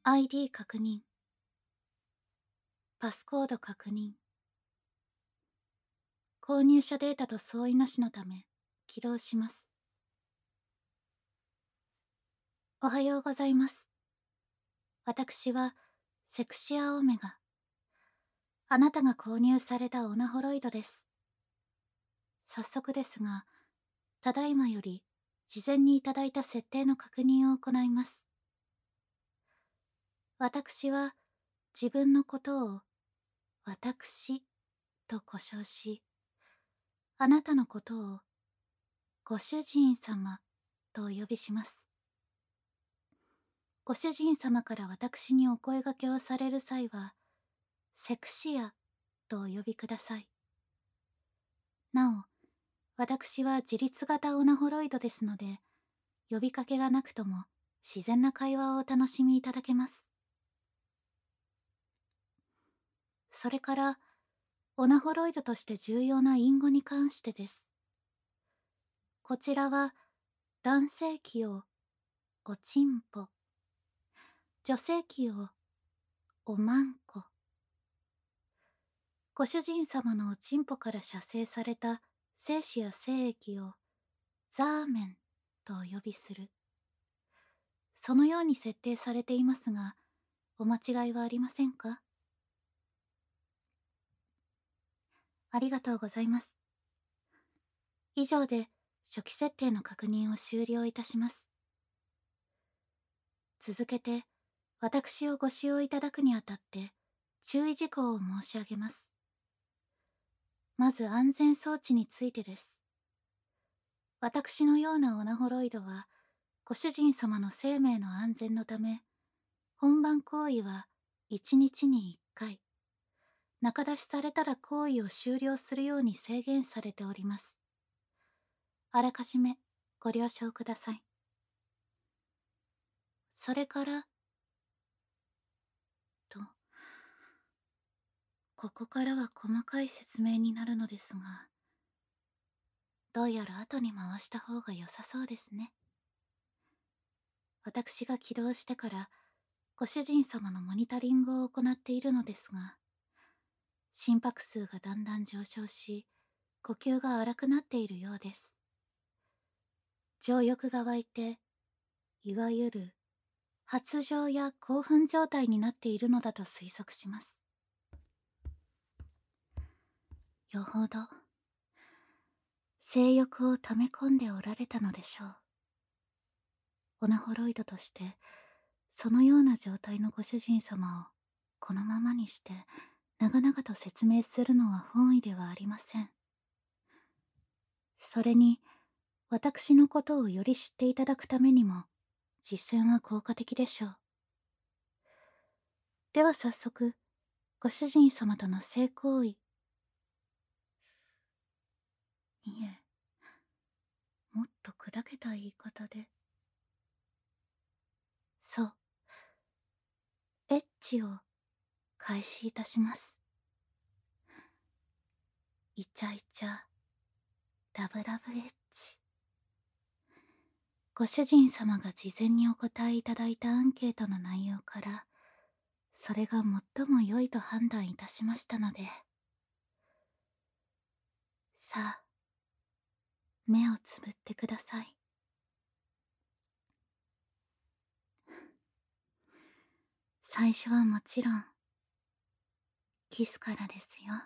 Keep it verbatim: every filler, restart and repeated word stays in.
アイディー 確認。パスコード確認。購入者データと相違なしのため、起動します。おはようございます。私は、セクシアオメガ。あなたが購入されたオナホロイドです。早速ですが、ただいまより、事前にいただいた設定の確認を行います。私は、自分のことを、私、と呼称し、あなたのことを、ご主人様、とお呼びします。ご主人様から私にお声掛けをされる際は、セクシアとお呼びください。なお、私は自立型オナホロイドですので、呼びかけがなくとも自然な会話をお楽しみいただけます。それから、オナホロイドとして重要な隠語に関してです。こちらは、男性器をおちんぽ、女性器をおまんこ。ご主人様のおちんぽから射精された精子や精液をザーメンとお呼びする。そのように設定されていますが、お間違いはありませんか？ありがとうございます。以上で初期設定の確認を終了いたします。続けて、私をご使用いただくにあたって注意事項を申し上げます。まず安全装置についてです。私のようなオナホロイドは、ご主人様の生命の安全のため、本番行為はいちにちにいっかい、中出しされたら行為を終了するように制限されております。あらかじめご了承ください。それから、と、ここからは細かい説明になるのですが、どうやら後に回した方が良さそうですね。私が起動してから、ご主人様のモニタリングを行っているのですが、心拍数がだんだん上昇し、呼吸が荒くなっているようです。情欲が湧いて、いわゆる発情や興奮状態になっているのだと推測します。よほど、性欲を溜め込んでおられたのでしょう。オナホロイドとして、そのような状態のご主人様をこのままにして長々と説明するのは本意ではありません。それに、私のことをより知っていただくためにも、実践は効果的でしょう。では早速、ご主人様との性行為。いえ、もっと砕けた言い方で。そう。エッチを開始いたします。イチャイチャ、ラブラブエッチ。ご主人様が事前にお答えいただいたアンケートの内容から、それが最も良いと判断いたしましたので。さあ、目をつぶってください。最初はもちろん、キスからですよ。